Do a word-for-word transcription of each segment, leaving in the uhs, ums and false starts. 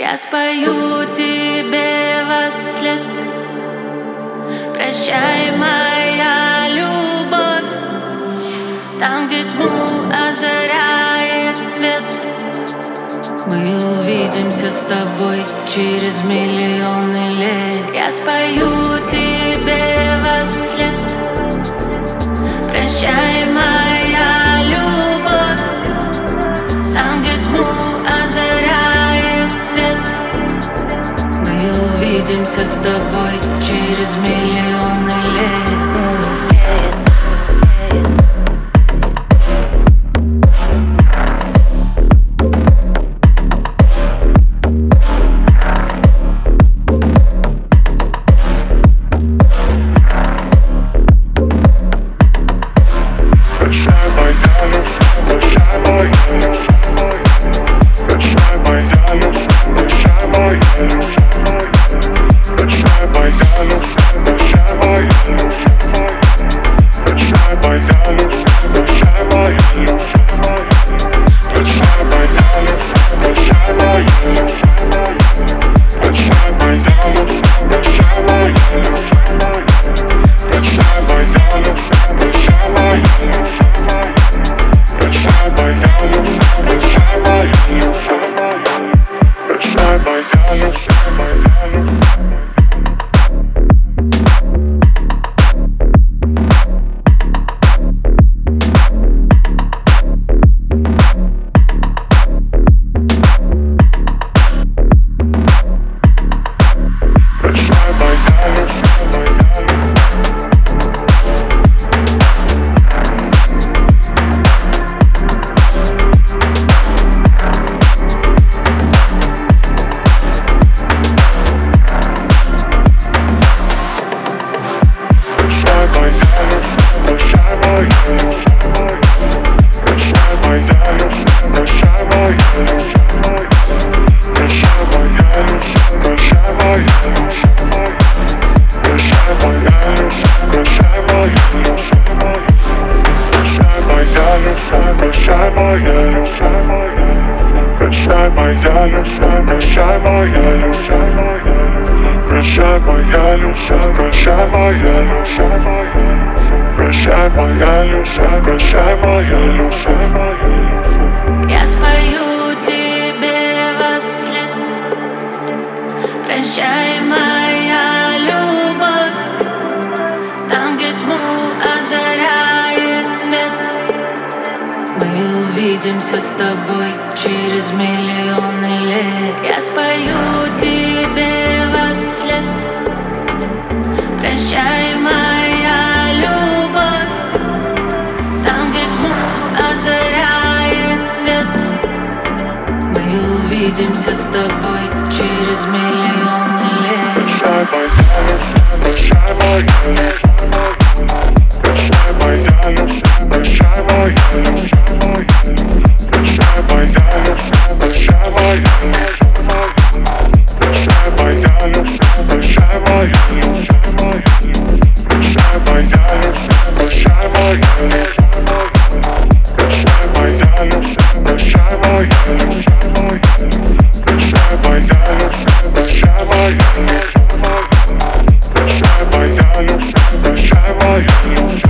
Я спою тебе вослед. Прощай, моя любовь. Там, где тьму озаряет свет, мы увидимся с тобой через миллионы лет. Я спою тебе вослед. Прощай, моя любовь. Там, где тьму озаряет свет, мы увидимся с тобой через миллионы лет. Прощай, моя любовь, прощай, моя любовь, прощай, моя любовь, прощай, моя любовь, прощай, моя любовь. Я спою тебе вослед. Прощай, моя любовь. Там, где тьму озаряет свет, мы увидимся с тобой через миллионы лет. Я спою тебе вослед. Прощай, моя любовь. Там, где тьму озаряет свет, мы увидимся с тобой через миллионы лет. Прощай, моя любовь, прощай, моя любовь, прощай, моя любовь. Прощай, моя любовь, прощай, моя любовь, прощай, моя любовь, прощай, моя любовь, прощай, моя любовь, прощай, моя любовь, прощай, моя любовь, прощай, моя любовь, прощай, моя любовь, прощай, моя любовь, прощай, моя любовь, прощай, моя любовь.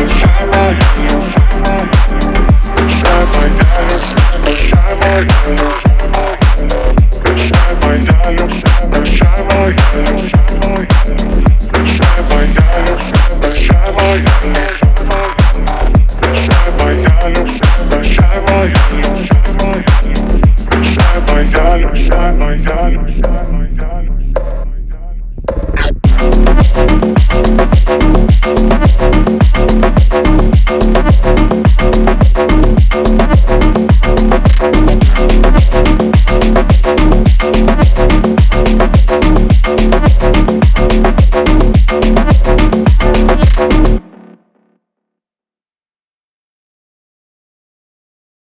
Pressure,